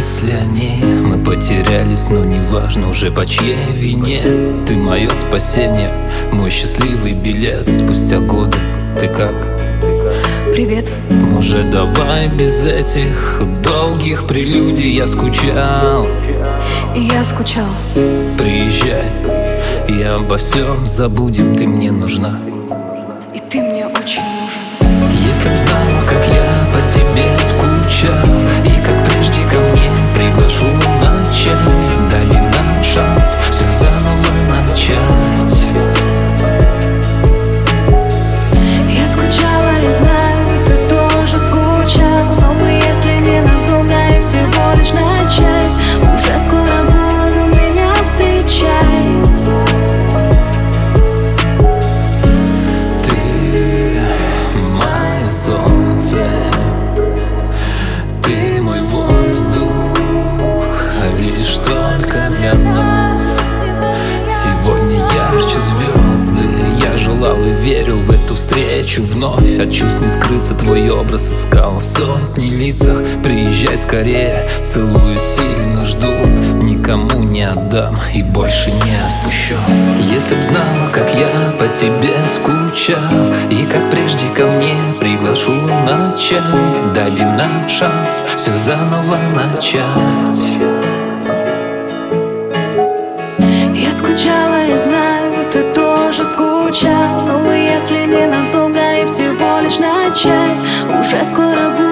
мысли о ней. Мы потерялись, но неважно уже по чьей вине. Ты мое спасение, мой счастливый билет. Спустя годы, ты как? Привет. Может, давай без этих долгих прелюдий? Я скучал. И я скучал. Приезжай, и обо всем забудем. Ты мне нужна, И ты мне очень нужен. если б знала, как я по тебе скучал, и как прежде ко мне приглашу на чай. Дадим нам шанс все заново начать. Я скучала и знаю, ты тоже скучал. Но если ненадолго и всего лишь на чай, уже скоро буду, меня встречай. Ты мое солнце, ты мой воздух, лишь только для нас. Сегодня ярче звезды. Я желал и верил в эту встречу вновь. От чувств не скрыться, твой образ искал в сотни лицах. Приезжай скорее, целую сильно, жду. Никому не отдам и больше не отпущу. Если б знала, как я по тебе скучал, и как прежде ко мне приглашу на чай. Дадим нам шанс все заново начать. Я скучала и знаю, ты тоже скучал. Но если ненадолго и всего лишь на чай, уже скоро буду.